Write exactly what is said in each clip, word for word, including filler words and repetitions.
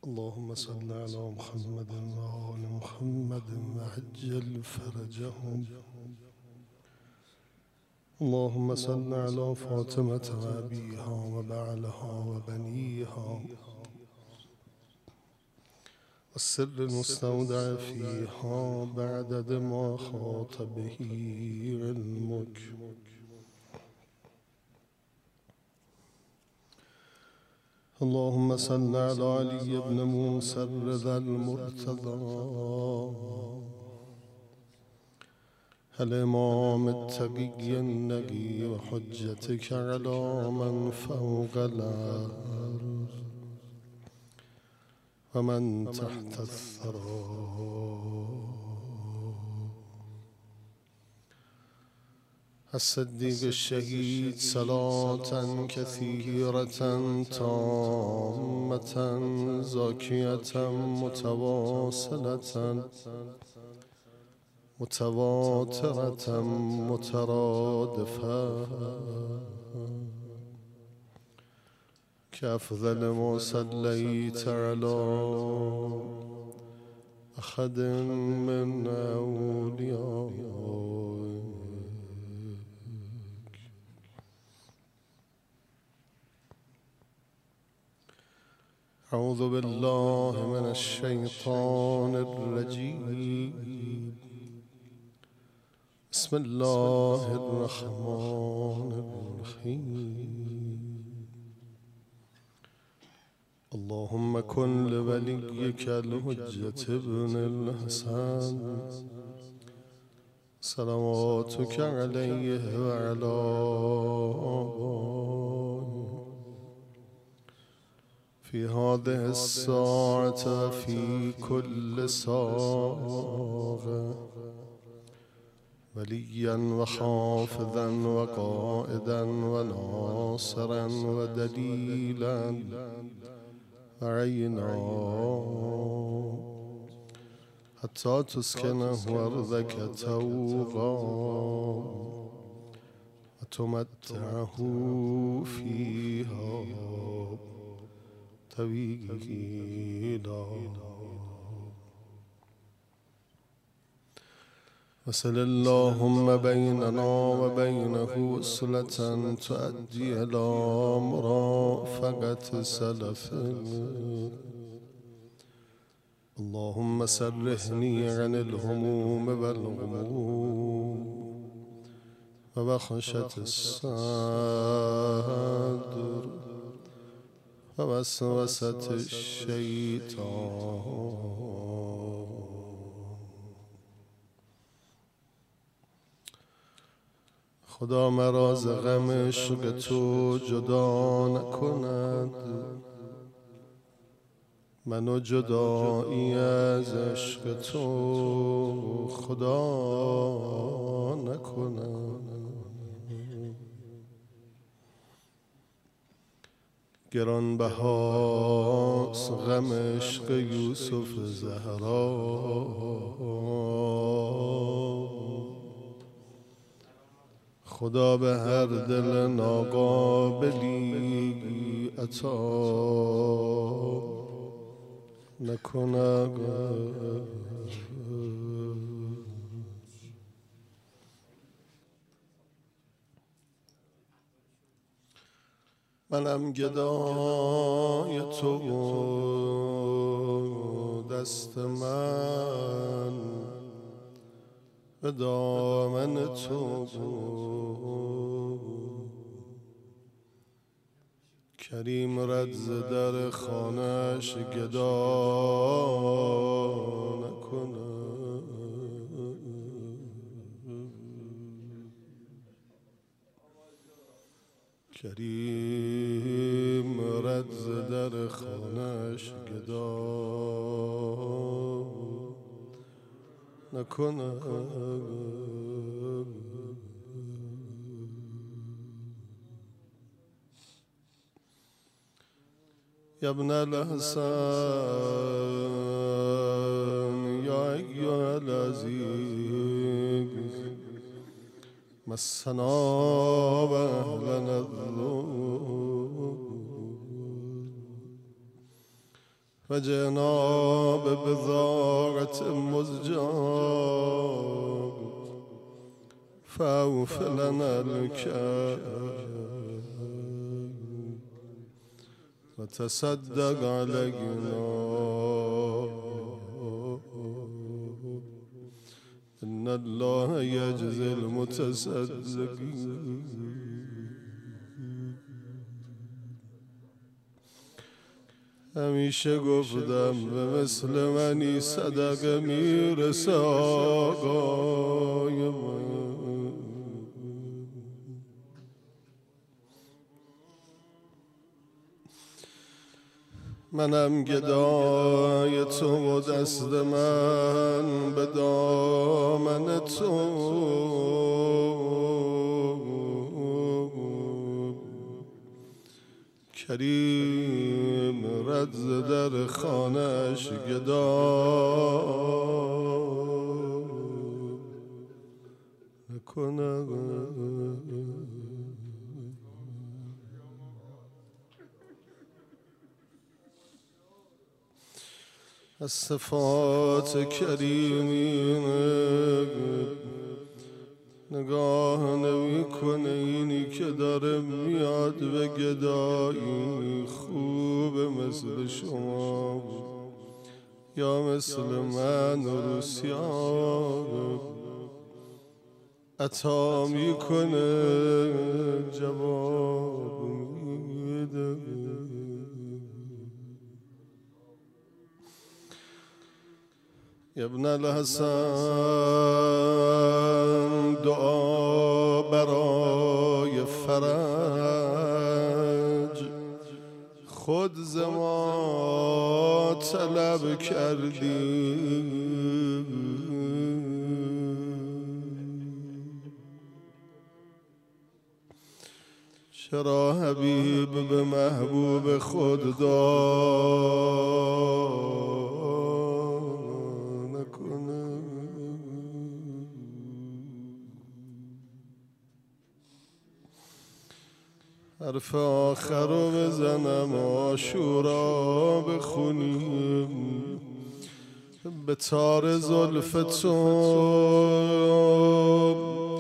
اللهم صل على محمد وآل محمد وعجل فرجهم. اللهم صل على فاطمة وأبيها وبعلها وبنيها والسر المستودع فيها بعدد ما خاط به علمك. اللهم صل على علي بن موسى الرضا المرتضى الإمام التقي النقي وحجتك على من فوق الأرض ومن تحت الثرى الصديق الشهيد صلاة كثيرة تامة زاكية متواصلة متواترة مترادفة كأفضل ما صليت على أحد من أوليائك. أعوذ بالله من الشيطان الرجيم. بسم الله الرحمن الرحيم. اللهم كن لوليك الحجة ابن الحسن صلواتك عليه وعلى آبائه في هذه الساعة وفي كل ساعة وليا وحافظا وقائدا وناصرا ودليلا وعينا حتى تسكنه أرضك توغا وتمتعه فيها طويلا. وصل اللهم بيننا وبينه وصلة تؤدي إلى مرافقة سلفنا. اللهم سرحني عن الهموم والغموم وبخشة الصدر ووسوسة الشيطان. خدا مرا ز غم عشق تو جدا نکند، منو جدایی از عشق تو خدا نکند. گرانبهاست غم عشق یوسف زهرا، خدا به هر دل ناقابلی عطا نکند. منم گدای تو دست من به دامن تو کریم رد ز در خانه‌اش گدا نکنه. کریم رد ز در خانه‌اش گدا نکنه. یا ابن الحسن یا ایها العزیز مسنا و اهلنا الذنوب و جناب بضاعت مزجاج فاوف لنا الكيل وتصدق علينا إن الله يجزي المتصدقين. همیشه گفتم به مثل منی صدقه میرسه آقای من. منم گدای تو و دست من به دامن تو کریم رد در خانه‌اش گدا نکنه. از صفات کریمینه نگاه نمی کنه اینی که داره میاد به گدایی خوبه مثل شما یا مثل من روسیان عطا میکنه جواب میده. ابن الحسن دعا برای فرج خود ز ما طلب کردی. چرا حبیب به محبوب خود دعا حرف آخر رو بزنم عاشورا بخونیم به تار زلف تو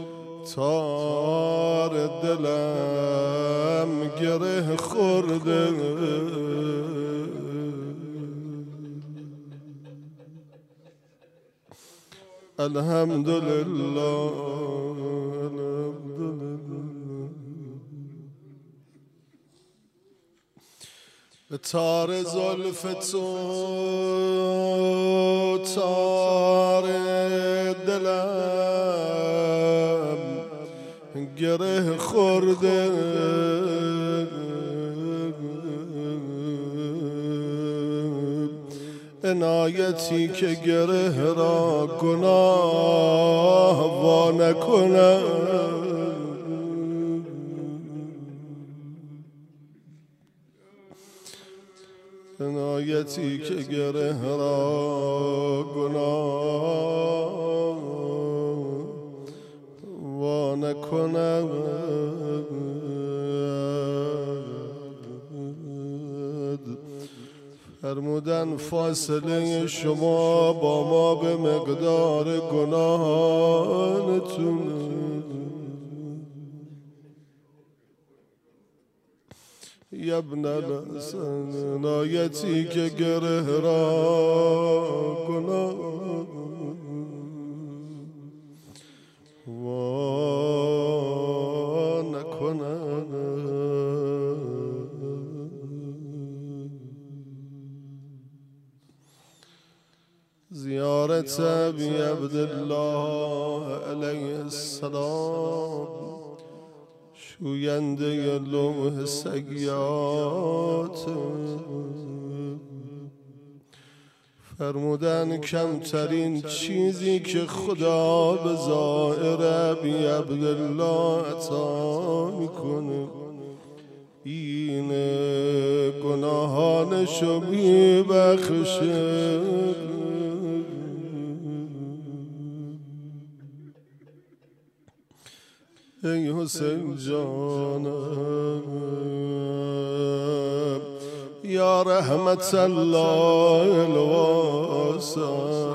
تار دلم گره خورده. الحمدلله به تار زلف تو تار دلم گره خورده. عنایتی که گره را گناه وا نکنه. عنایتی که گره را گناه وا نکنه. فرمودن فاصله شما با ما به مقدار گناهانتون. ابن الحسن عنایتی که گره را گناه وا نکنه. زیارت ابی عبدالله علیه السلام شوینده لوح سیئات فرمودن کمترین چیزی که خدا به ظاهر ابی عبدالله عطا میکنه اینه گناهانشو میبخشه. ای حسین جانم یا رحمت الله الواسع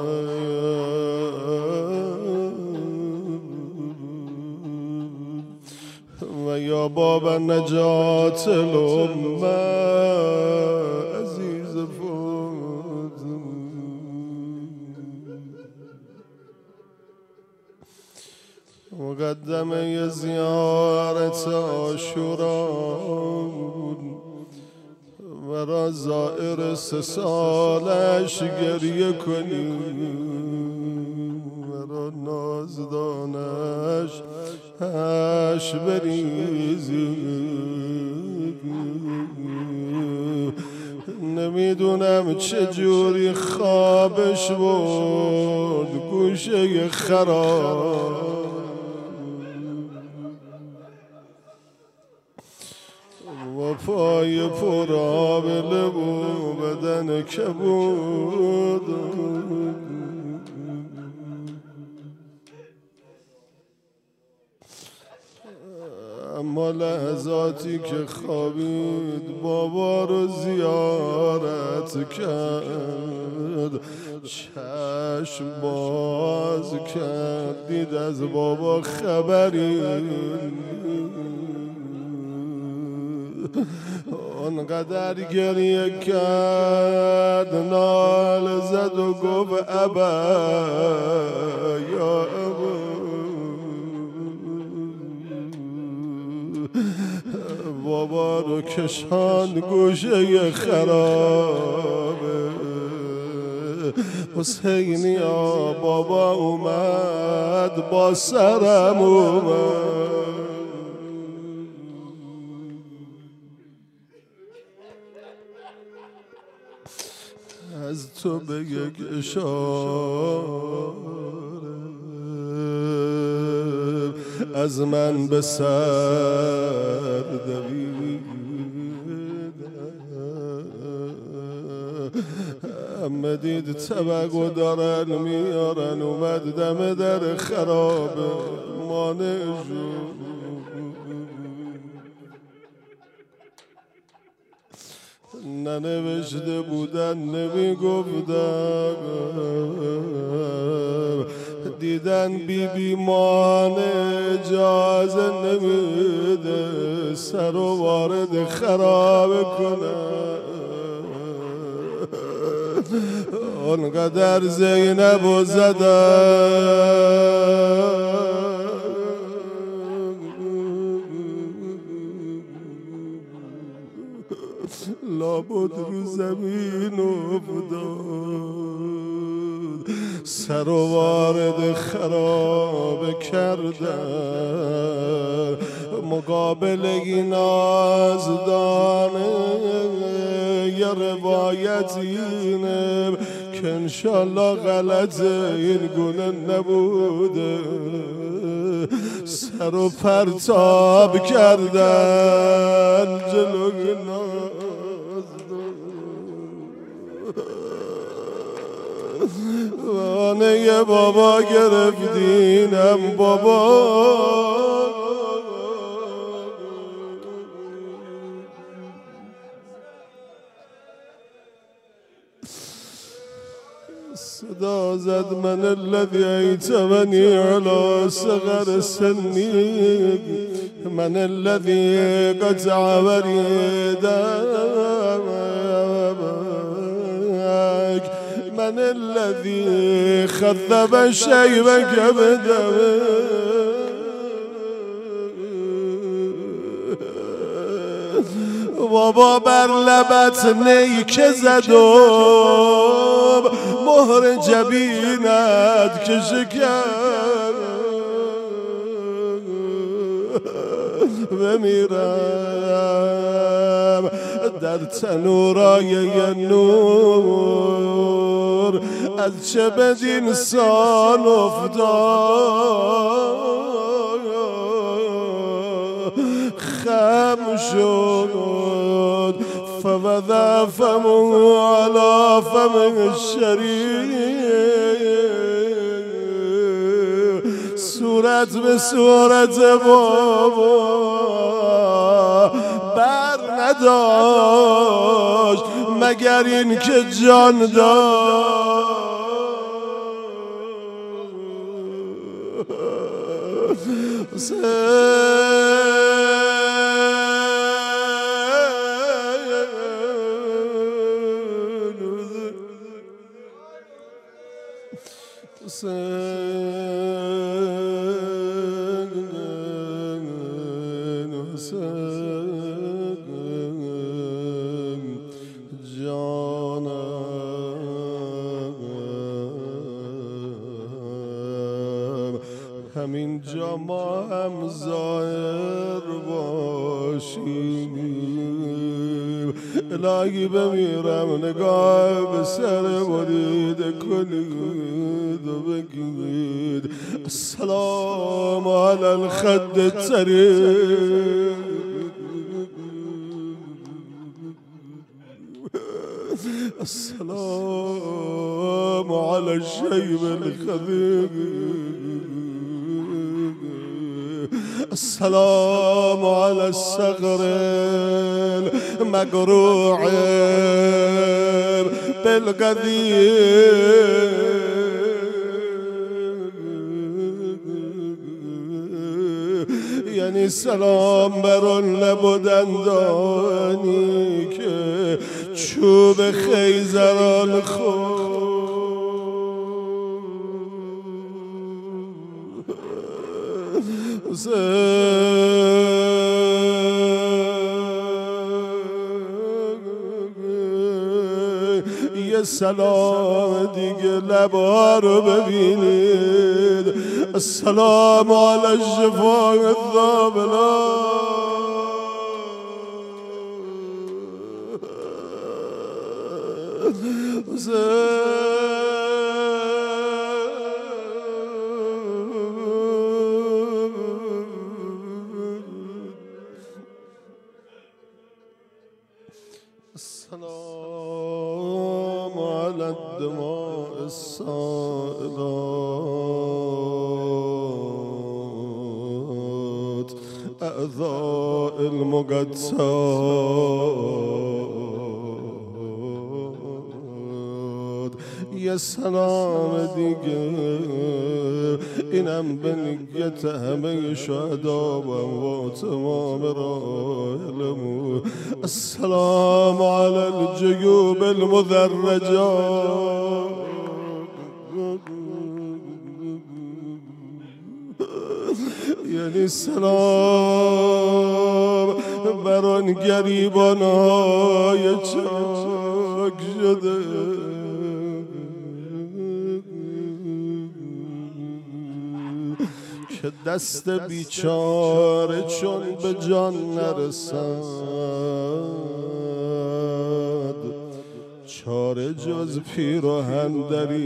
و یا باب نجات الامه عزیز فوت مقدمه زیارت عاشورا مرا زائر سه سالش گریه کنی مرا نازدانش هش بریزی نمیدونم چجوری خوابش بود گوشه خراب و پای پرآبله و بدن کبود اما لحظاتی که خوابید بابا رو زیارت کرد چشم باز کرد دید از بابا خبری آنقدر گریه کرد نال زد و گفت ابا یا ابا بابا رو کشاند گوشه خرابه حسینی ها بابا اومد با سرم اومد از تو به یک اشاره از من به سر دویدم همه دید طبقو دارن میارن اومد دم در خرابه مانع شد ننوشته بودن نمیگفتم دیدن بی بی مان اجازه نمیده سر و وارد خرابه کنه آنقدر زینب و زدن لابد رو زمین افتاد سر و وارد خرابه کردن مقابل این نازدانه یه روایت اینه که انشالله غلطه این گونه نبوده سر و پرتاب کردن جلوی وانه یه بابا گرفتینم بابا صدا زد من الذي ایتمنی علی صغر سنی من الذي قطع وریدک من الذي خذب شیبک بدمه بابا بر لبت نیک زدم مهر جبینت که شکر بمیرم در تنورای نور از چه بدین سان افتاد خم شد فوضع فمه على فم الشریف صورت به صورت بابا بر نداشت مگر این که جان داشت. همین جا ما هم ظاهر باشیم. الهی بمیرم نگاه به سر بریده کنید و بگید السلام علی الخد الطریق، السلام على الشيب الخضير، السلام على الصغر المقروع بالقدير. یعنی سلام بر آن لب و دندانی که چوب خیزران خورد. یه سلام دیگه لبا رو ببینید، السلام علی الشفاء الذابلة. السلام على الدماء السائلات أعضاء المقدسات. یه سلام دیگه اینم به نیت همه شهدا و اموات تمام راحلمون. السلام على الجيوب المدرجات، یعنی سلام بر آن گریبان های چاک شده که دست بیچاره چون به جان نرسد چاره جز پیراهن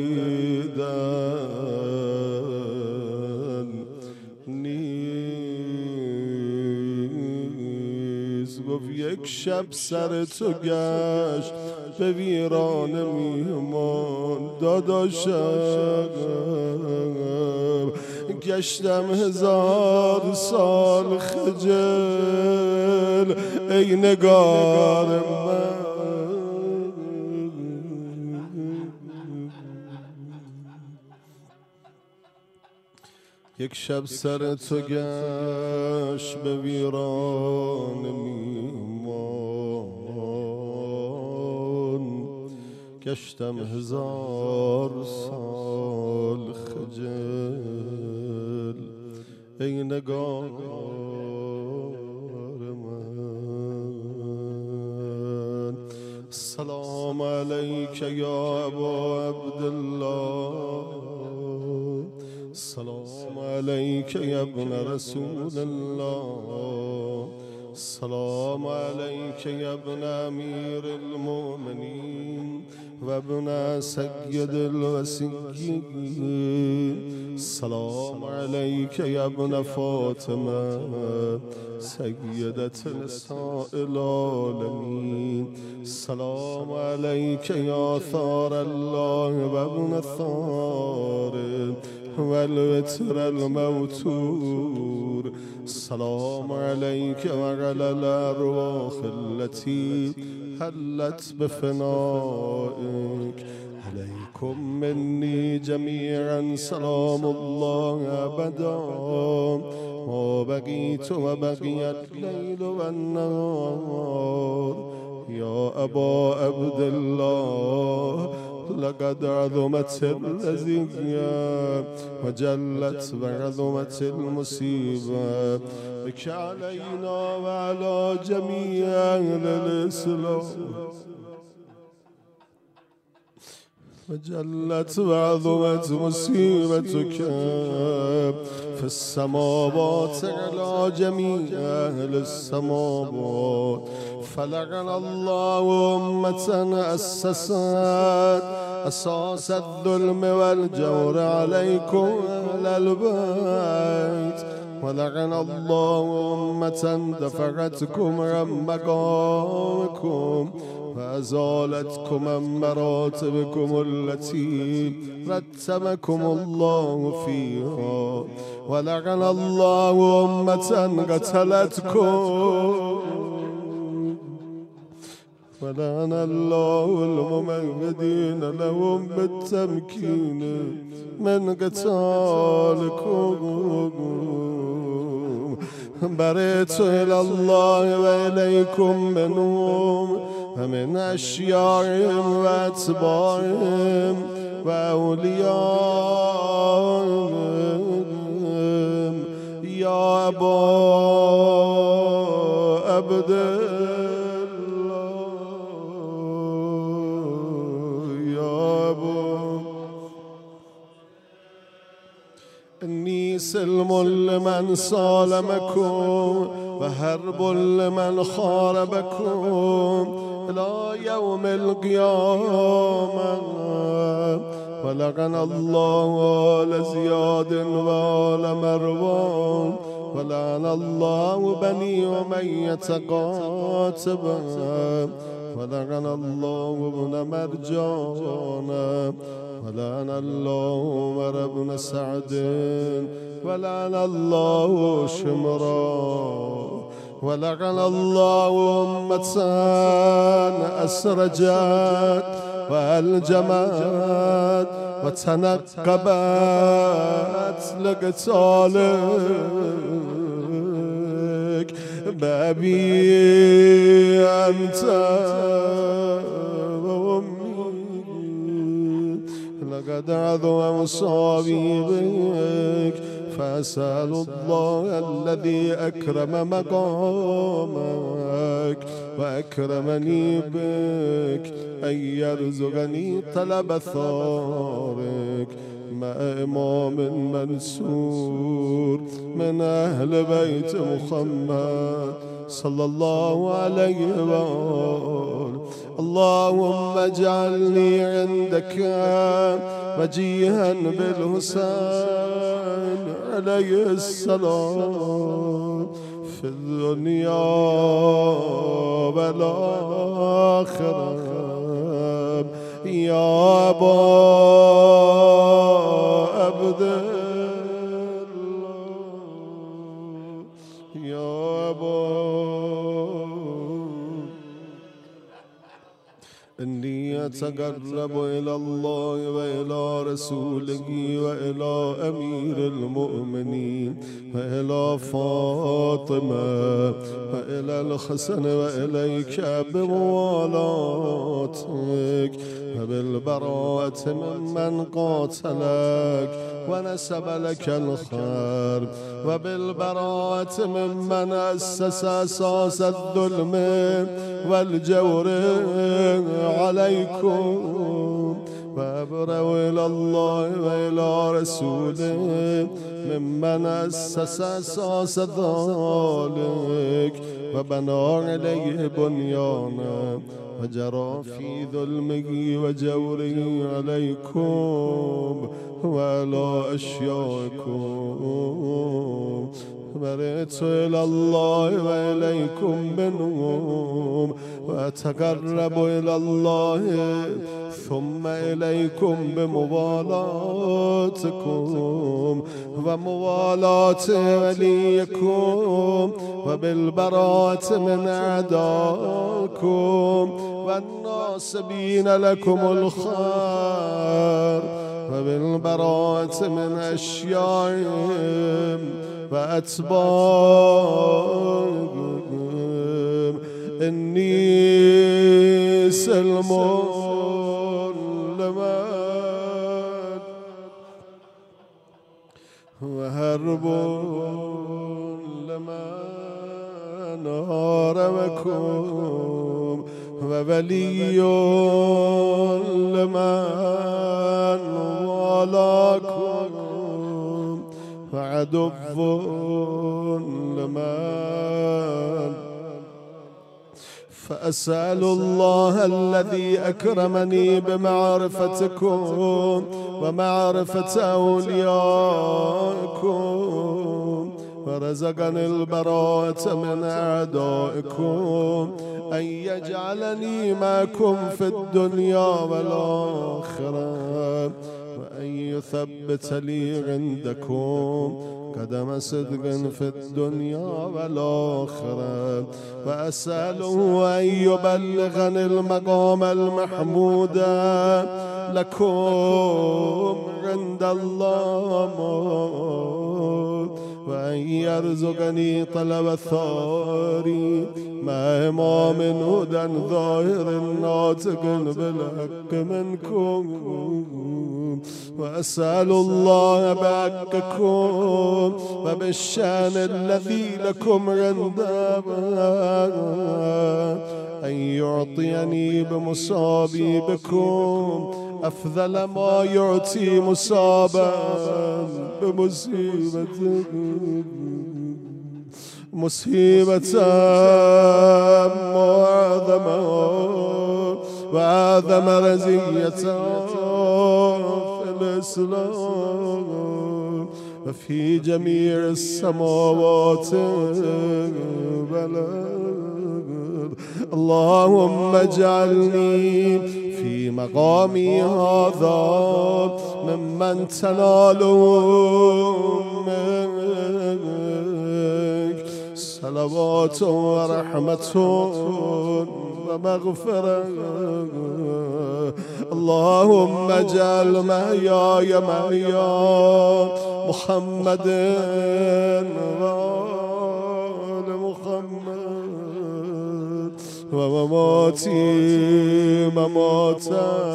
دریدن نیست. گفت یک شب سر تو گشت به ویرانه میمان داداشم، گشتم هزار سال خجل ای نگار من. یک شب سر تو گشت به ویرانه میمان، گشتم هزار سال خجل ای نگار من. السلام علیک یا ابا عبدالله، السلام علیک یا ابن رسول الله، السلام علیک یا ابن امیر المؤمنین و ابن سید الوصیین، السلام علیک یا ابن فاطمه سیدة نساء العالمین، السلام علیک یا ثار الله و ابن ثار والوتر الموتور. السلام عليك وعلى الأرواح التي هلت بفنائك. عليكم مني جميعا سلام الله أبدا ما بقيت وبقي الليل والنهار. يا أبا عبد الله لقد عظمت الرزية وجلت وعظمت المصيبة بك علينا وعلى جميع أهل الإسلام، وجلت وعظمت مصيبتك في السماوات على جميع أهل السماوات. فلعن الله أمة أسست أساس الظلم والجور عليكم أهل البيت، ولعن الله أمة دفعتكم عن مقامكم وأزالتكم عن مراتبكم التي رتبكم الله فيها، ولعن الله أمة قتلتكم، ولعن الله الممهدين لهم بالتمكين من قتالكم. بريت إلى الله وإليكم منهم ومن أشياعهم وأتباعهم وأوليائهم. يا أبا عبد إني سلم لمن سالمكم وهرب لمن خاربكم إلى يوم القيامة. ولعن الله آل زياد وآل مروان، ولعن الله بني أمية قاتبا، ولعن الله ابن مرجان، ولعن الله عمر بن سعد، ولعن الله شمرا، ولعن الله أمة أسرجت وألجمت وتنقبت لقتالك بأبي أنت وأمي. لقد عظم مصابي بك، فأسأل الله الذي أكرم مقامك وأكرمني بك أن يرزقني طلب ثارك مع إمام منصور من أهل بيت محمد صلى الله عليه وآله. اللهم اجعلني عندك وجيها بالحسين عليه السلام في الدنيا والآخرة. يا أبا عبد الله، يا أبا إني أتقرب إلى الله وإلى رسوله وإلى أمير المؤمنين وإلى فاطمة وإلى الحسن وإليك بموالاتك وبالبراءة ممن قاتلك ونسب لك الخير، وبالبراءة ممن أسس أساس الظلم والجور عليكم. وأبرأ إلى الله وإلى رسوله ممن أسس أساس ذلك وبنى عليه بنيانا وجرى في ظلمه وجوره عليكم وعلى أشيائكم برئت إلى الله وإليكم منهم وأتقرب إلى الله ثم إليكم بموالاتكم وموالاة وليكم وبالبراءة من أعدائكم والناصبين لكم الخير وبالبراءة من أشيائهم وأتباعهم إني سلم لمن وهرب لمن هارمكم وولي لمن والاكم وعدو لمن فأسأل الله الذي أكرمني بمعرفتكم ومعرفة أوليائكم ورزقني البراءة من أعدائكم أن يجعلني معكم في الدنيا والآخرة وأن يثبت لي عندكم قدم صدق في الدنيا والآخرة وأسأله أن يبلغني المقام المحمود لكم عند الله وأن يرزقني طلب الثاري مع إمام هدى ظاهر ناطق بالحق منكم وأسأل الله بحقكم وبالشان الذي لكم عنده أن يعطيني بمصابي بكم أفضل ما يعطي مصابا بمصيبتكم مصيبة معظمة وأعظم رزية في الإسلام وفي جميع السماوات والأرض اللهم اجعلني في مقامي هذا ممن تناله منك صلوات ورحمة ومغفرة اللهم اجعل محياي محيا محمد وآل محمد ومماتي ممات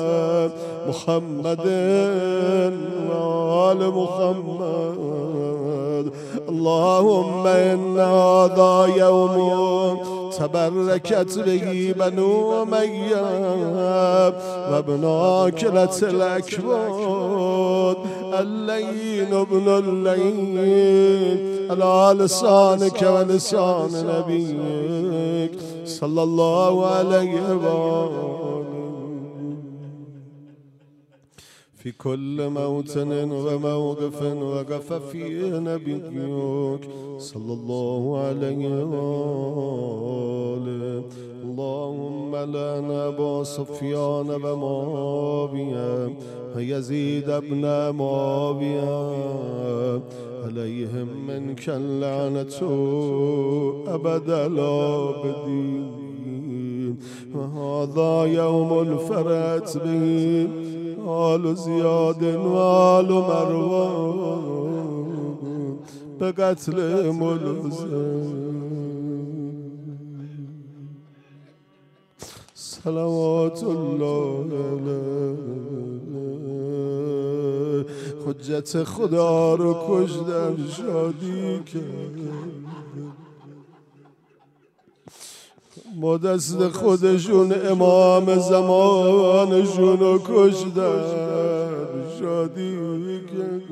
محمد وآل محمد اللهم إن هذا يوم تبركت به بنو أمية وابن آكلة الأكباد اللين ابن اللين على لسانك ولسان نبيك صلى الله عليه وآله في كل موطن وموقف وقف فيه نبيك صلى الله عليه وآله اللهم لنا أبا سفيان ومعاوية ويزيد بن معاوية عليهم منك اللعنة أبد الآبدين وهذا يوم انفرت به آل زياد وآل مروان بقتل ملزم صلوات الله علیه حجت خدا رو کشتن شادی کرد با دست خودشون امام زمانشون رو کشتن شادی کرد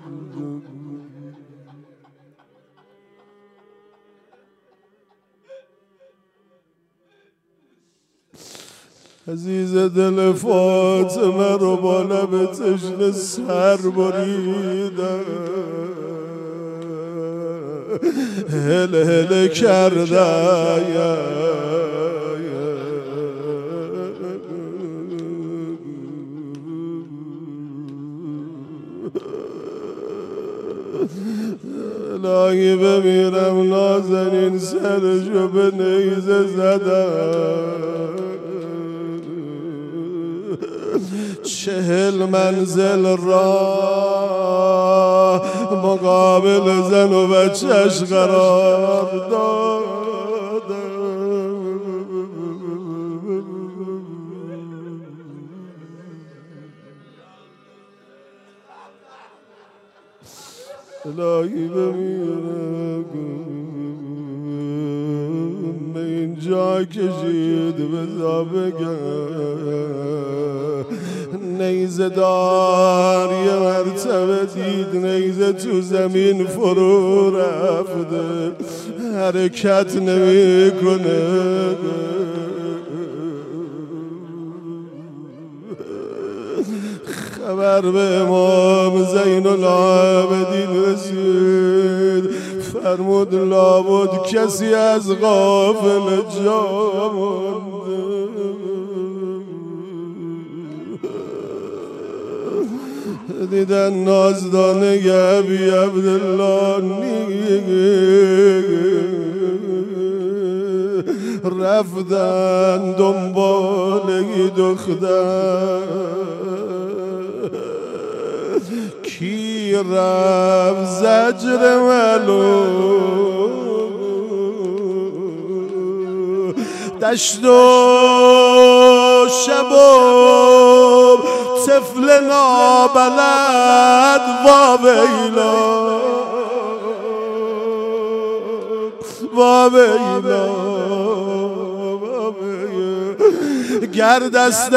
عزیز دل فاطمه رو با لب تشنه سر بریدن هل هل کرده الهی بمیرم نازنین سرشو به نیزه زدم چهل منزل راه مقابل زن و بچهش قرار دادم الهی بمیرم به اینجا کشید بذار بگم نیزه دار یه مرتبه دید نیزه تو زمین فرو رفته حرکت نمی کنه خبر به امام زین العابدین رسید فرمود لابد کسی از غافل جا مونده دیدن نازدانه ابی عبدالله رفتن دنبال ای دختر کی رفت زجر ملو دشت و شب و طفل نابلد و ویلا و ویلا گر دست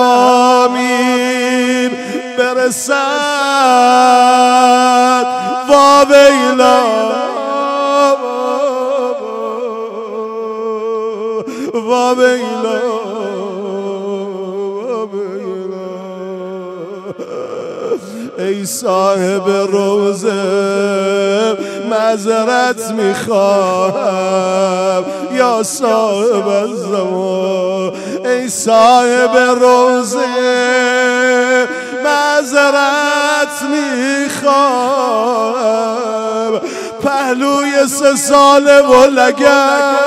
حرامین برسد و ویلا و ویلا ای صاحب روزه معذرت میخواهم یا صاحب الزمان ای صاحب روزه معذرت میخواهم پهلوی سه ساله و لگن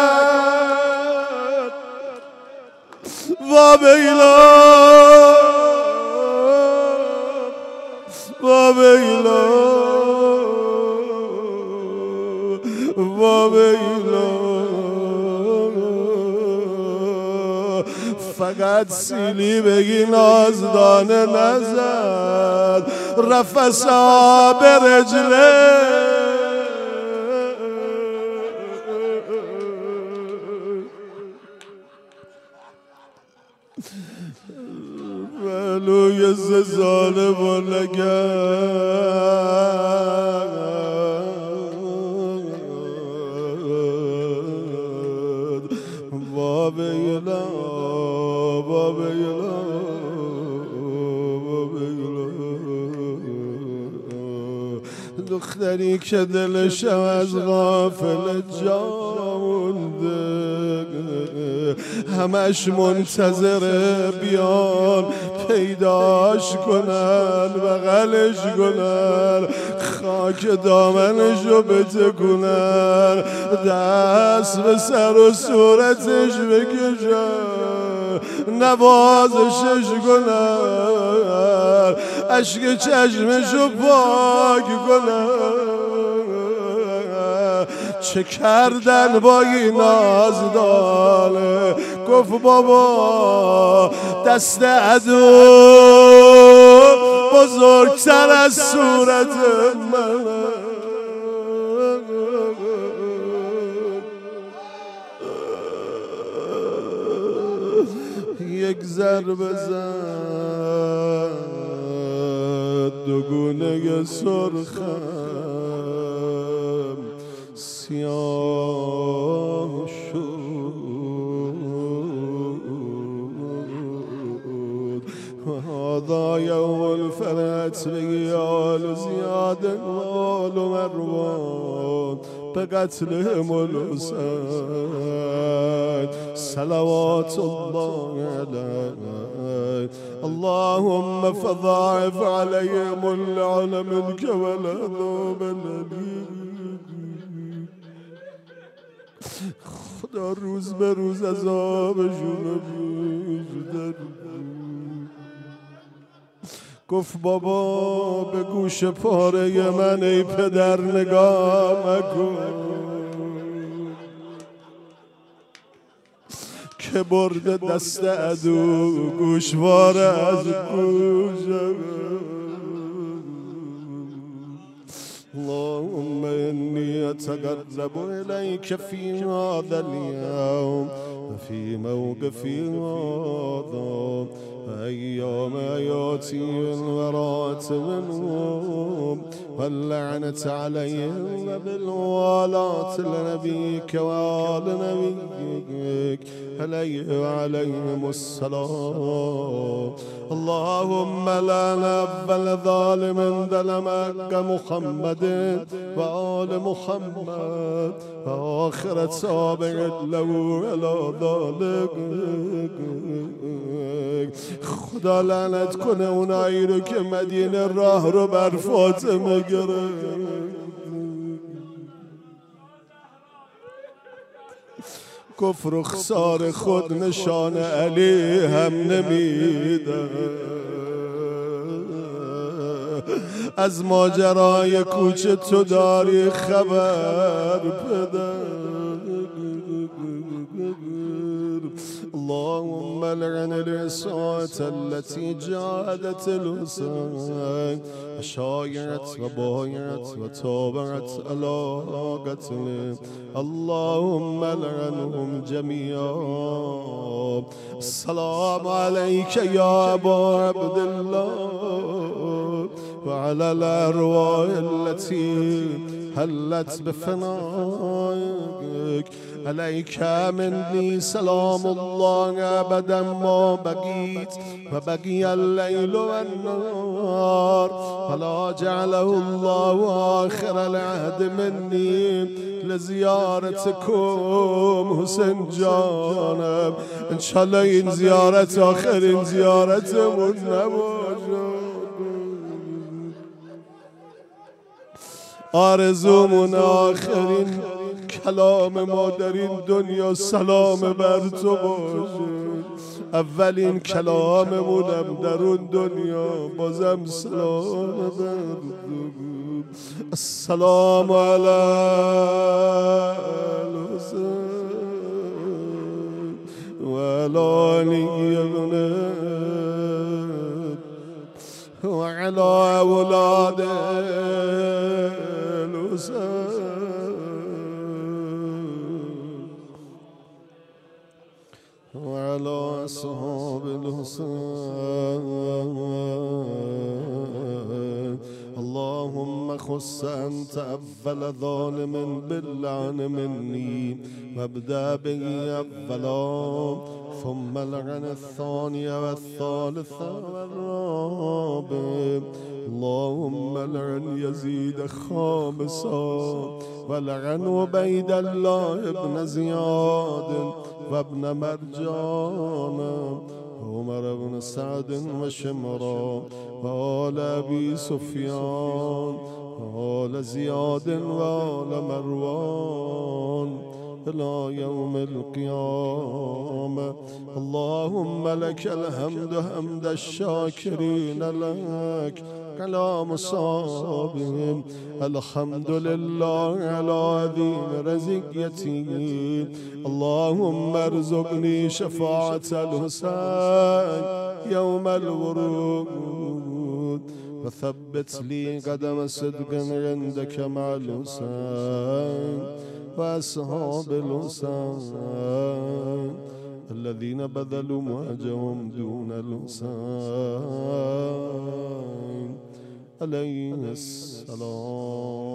و بیلا و بیلا و بیلا فقط سیلی بگی نازدانه نزد رفسا به رجله ولوی زلزاله و لگن و بیلا و بیلا و بیلا دختری که دلشم از غافل جا مونده همش منتظر بیان پیداش کنن بغلش کنن خاک دامنشو بتکونن دست به سر و صورتش بکشن نوازشش کنن اشک چشمشو پاک کنن چه کردن با این نازدانه گفت بابا دست عدو بزرگتر از صورت من یک ضربه زد دو گونه سرخم سیاه شد هذا یوم الفرج بگیال و زیاد مال و مروان بقتلهم الحسين صلوات الله عليه. اللهم فضاعف عليهم اللعن منك والعذاب الأليم. خدا روز به روز عذابشون بیشتر. گفت بابا به گوش پاره من ای پدر نگاه مکن که برده دست عدو گوشواره از گوشم. اللهم إني أتقرب إليك في هذا اليوم وفي موقفي هذا أيام آياتي والورات منهم واللعنة عليهم وبالولاة لنبيك وآل نبيك عليه وعليهم السلام. اللهم لا نقبل ظالم ظلمك محمد وآل محمد وآخر تابع له على ذلك. خدا لعنت کنه اونایی رو که مدینه راه رو بر فاطمه گرفت. گفت رخسار خود نشان علی هم نمیده. از ماجرای کوچه تو داری خبر پدر. اللهم لعن العصاة التي جاهدت الحسين وشايعت وبايعت وتابعت على قتله. اللهم لعنهم جميعا. السلام عليك يا أبا عبد الله وعلى الأرواح التي هلت بفنائك. عليك مني سلام الله أبدا ما بقيت وبقي الليل والنهار فلا جعله الله آخر العهد مني لزيارتكم حسين جانم. إن شاء الله این زیارت آخرین زیارتمون نباشه. آرزومون آخرین کلام ما در این دنیا سلام بر تو باشه. اولین کلاممونم در اون دنیا بازم سلام بر تو. السلام علی الحسین و علی ابنه و علی اولاد الحسین وعلى أصحاب الحسين. اللهم خص أنت أول ظالم باللعن مني وابدأ به أولا ثم لعن الثاني والثالث والرابع. اللهم لعن يزيد خامسا ولعن عبيد الله بن زياد وابن مرجان عمر بن سعد وشمرا وآل أبي سفيان وآل زياد وآل مروان إلى يوم القيامة. اللهم لك الحمد حمد الشاكرين لك على مصابهم. الحمد لله على عظيم رزقيته. اللهم ارزقني شفاعة الحسين يوم الورود وثبت لي قدم صدق عندك مع الحسين وأصحاب الحسين الذين بذلوا مهجهم دون الحسين عليه السلام.